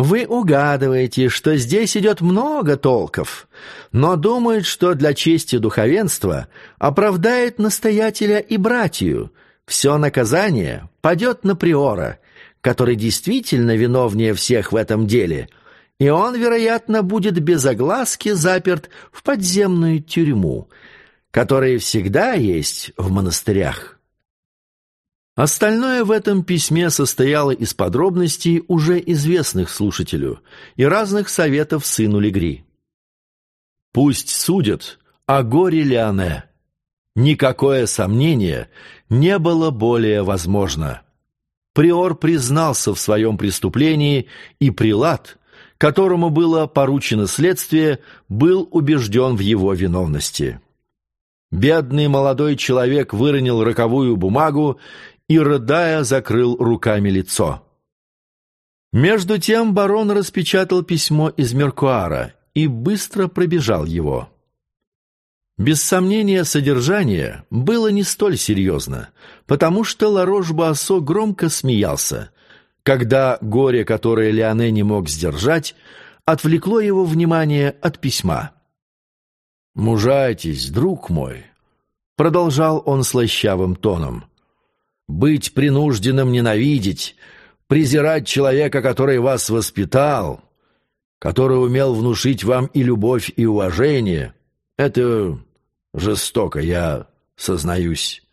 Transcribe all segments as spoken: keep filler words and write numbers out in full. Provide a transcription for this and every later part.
Вы угадываете, что здесь идет много толков, но думает, что для чести духовенства оправдает настоятеля и братью. Все наказание падет на приора, который действительно виновнее всех в этом деле, и он, вероятно, будет без огласки заперт в подземную тюрьму, которая всегда есть в монастырях. Остальное в этом письме состояло из подробностей, уже известных слушателю, и разных советов сыну Легри. «Пусть судят о горе Лиане. Никакое сомнение не было более возможно. Приор признался в своем преступлении, и прелат, которому было поручено следствие, был убежден в его виновности. Бедный молодой человек выронил роковую бумагу и, рыдая, закрыл руками лицо. Между тем барон распечатал письмо из Меркуара и быстро пробежал его. Без сомнения, содержание было не столь серьезно, потому что Ларош-Буассо громко смеялся, когда горе, которое Лиане не мог сдержать, отвлекло его внимание от письма. «Мужайтесь, друг мой», — продолжал он слащавым тоном, — «быть принужденным ненавидеть, презирать человека, который вас воспитал, который умел внушить вам и любовь, и уважение, это жестоко, я сознаюсь.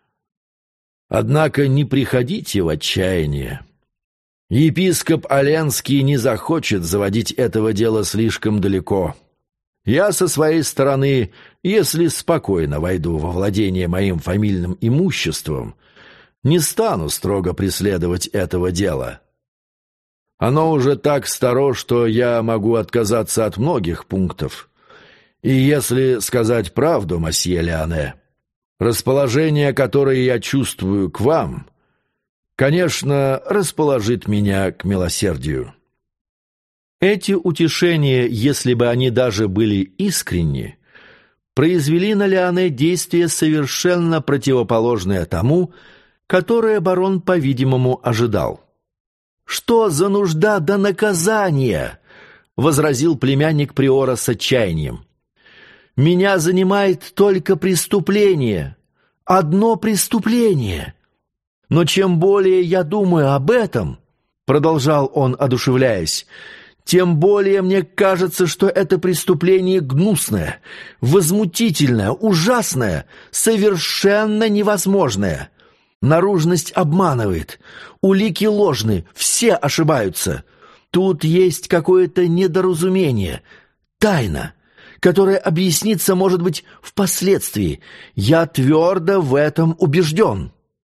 Однако не приходите в отчаяние. Епископ Оленский не захочет заводить этого дела слишком далеко. Я со своей стороны, если спокойно войду во владение моим фамильным имуществом, не стану строго преследовать этого дела. Оно уже так старо, что я могу отказаться от многих пунктов. И если сказать правду, мосье Лиане, расположение, которое я чувствую к вам, конечно, расположит меня к милосердию». Эти утешения, если бы они даже были искренни, произвели на Лиане действие совершенно противоположное тому, которое барон, по-видимому, ожидал. «Что за нужда до наказания?» — возразил племянник приора с отчаянием. «Меня занимает только преступление, одно преступление. Но чем более я думаю об этом, — продолжал он, одушевляясь, — тем более мне кажется, что это преступление гнусное, возмутительное, ужасное, совершенно невозможное. Наружность обманывает, улики ложны, все ошибаются. Тут есть какое-то недоразумение, тайна, которая объяснится, может быть, впоследствии. Я твердо в этом убежден».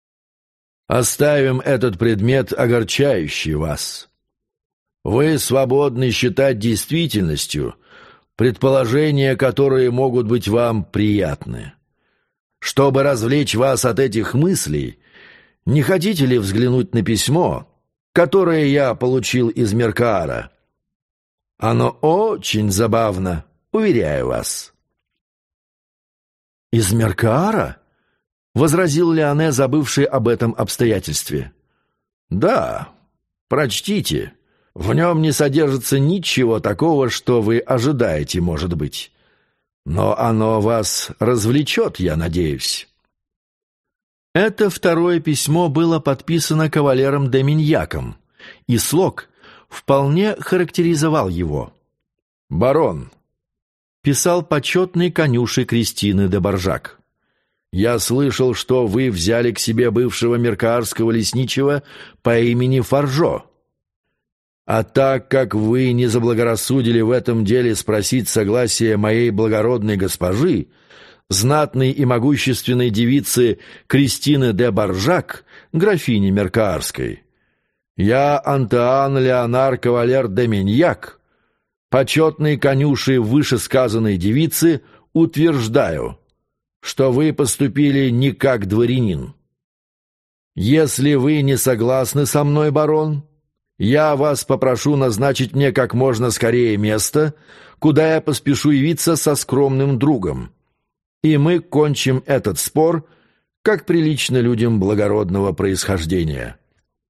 «Оставим этот предмет, огорчающий вас. Вы свободны считать действительностью предположения, которые могут быть вам приятны. Чтобы развлечь вас от этих мыслей, не хотите ли взглянуть на письмо, которое я получил из Меркуара? Оно очень забавно, уверяю вас». «Из Меркуара?» — возразил Лиане, забывший об этом обстоятельстве. «Да, прочтите. В нем не содержится ничего такого, что вы ожидаете, может быть. Но оно вас развлечет, я надеюсь». Это второе письмо было подписано кавалером де Миньяком, и слог вполне характеризовал его. «Барон», — писал почетный конюший Кристины де Баржак, — «я слышал, что вы взяли к себе бывшего меркаарского лесничего по имени Фаржо. А так как вы не заблагорассудили в этом деле спросить согласия моей благородной госпожи, знатной и могущественной девицы Кристины де Баржак, графини Меркаарской, я, Антоан Леонар кавалер де Миньяк, почетный конюший вышесказанной девицы, утверждаю, что вы поступили не как дворянин. Если вы не согласны со мной, барон, я вас попрошу назначить мне как можно скорее место, куда я поспешу явиться со скромным другом, и мы кончим этот спор, как прилично людям благородного происхождения».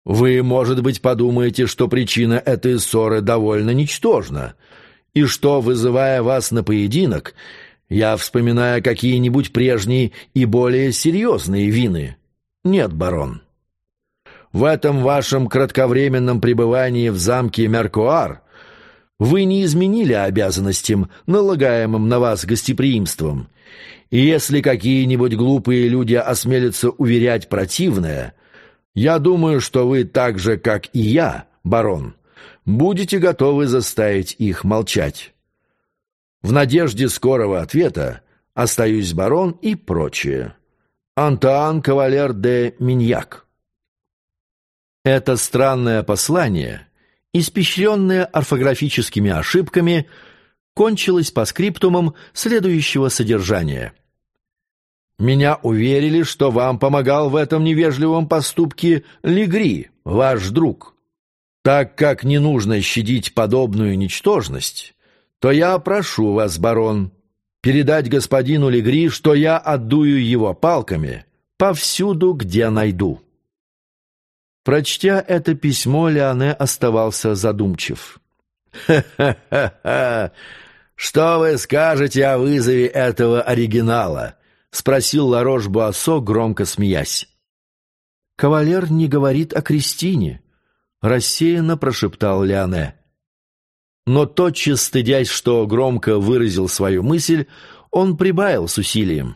Вы, может быть, подумаете, что причина этой ссоры довольно ничтожна, и что, вызывая вас на поединок, я вспоминаю какие-нибудь прежние и более серьезные вины. Нет, барон. В этом вашем кратковременном пребывании в замке Меркуар вы не изменили обязанностям, налагаемым на вас гостеприимством, и если какие-нибудь глупые люди осмелятся уверять противное, я думаю, что вы так же, как и я, барон, будете готовы заставить их молчать. В надежде скорого ответа остаюсь, барон, и прочее. Антуан Кавалер де Миньяк. Это странное послание, испещренное орфографическими ошибками, кончилось постскриптумом следующего содержания. «Меня уверили, что вам помогал в этом невежливом поступке Легри, ваш друг. Так как не нужно щадить подобную ничтожность, то я прошу вас, барон, передать господину Легри, что я отдую его палками повсюду, где найду». Прочтя это письмо, Леоне оставался задумчив. «Ха-ха-ха! Что вы скажете о вызове этого оригинала?» — спросил Ларош-Буассо, громко смеясь. «Кавалер не говорит о Кристине», — рассеянно прошептал Леоне. Но тотчас, стыдясь, что громко выразил свою мысль, он прибавил с усилием.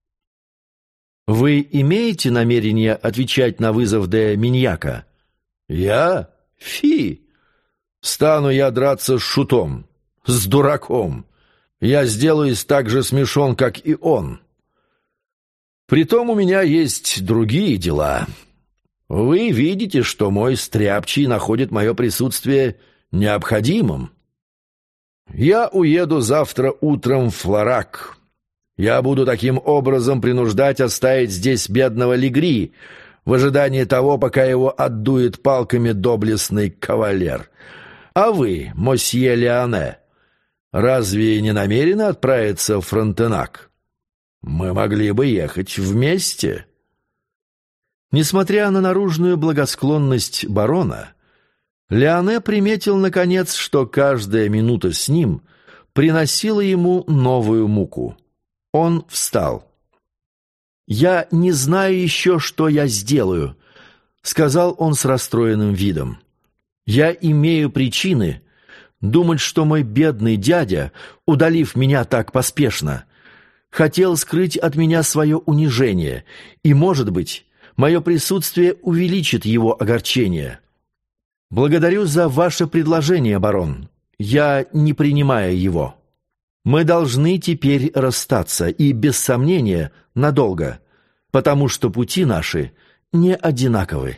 «Вы имеете намерение отвечать на вызов де Миньяка?» «Я? Фи! Стану я драться с шутом, с дураком. Я сделаюсь так же смешон, как и он. Притом у меня есть другие дела. Вы видите, что мой стряпчий находит мое присутствие необходимым. Я уеду завтра утром в Флорак. Я буду таким образом принуждать оставить здесь бедного Легри в ожидании того, пока его отдует палками доблестный кавалер. А вы, мосье Леоне, разве не намерены отправиться в Фронтенак? Мы могли бы ехать вместе». Несмотря на наружную благосклонность барона, Леоне приметил, наконец, что каждая минута с ним приносила ему новую муку. Он встал. «Я не знаю еще, что я сделаю», — сказал он с расстроенным видом. «Я имею причины думать, что мой бедный дядя, удалив меня так поспешно, хотел скрыть от меня свое унижение, и, может быть, мое присутствие увеличит его огорчение. Благодарю за ваше предложение, барон. Я не принимаю его. Мы должны теперь расстаться, и, без сомнения, надолго, потому что пути наши не одинаковы».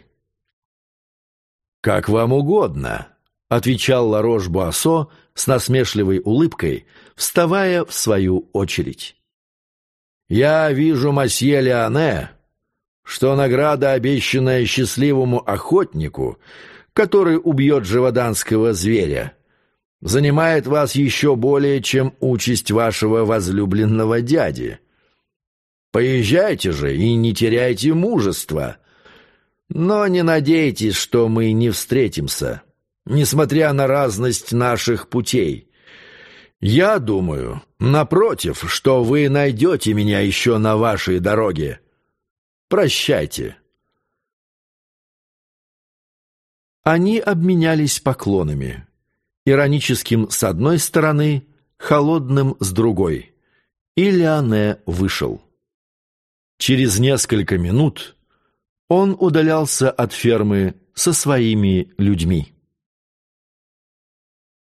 «Как вам угодно», — отвечал Ларош-Буассо с насмешливой улыбкой, вставая в свою очередь. «Я вижу, мосье Леоне, что награда, обещанная счастливому охотнику, который убьет живоданского зверя, занимает вас еще более, чем участь вашего возлюбленного дяди. Поезжайте же и не теряйте мужества, но не надейтесь, что мы не встретимся, несмотря на разность наших путей. Я думаю, напротив, что вы найдете меня еще на вашей дороге. Прощайте». Они обменялись поклонами, ироническим с одной стороны, холодным с другой, и Леоне вышел. Через несколько минут он удалялся от фермы со своими людьми.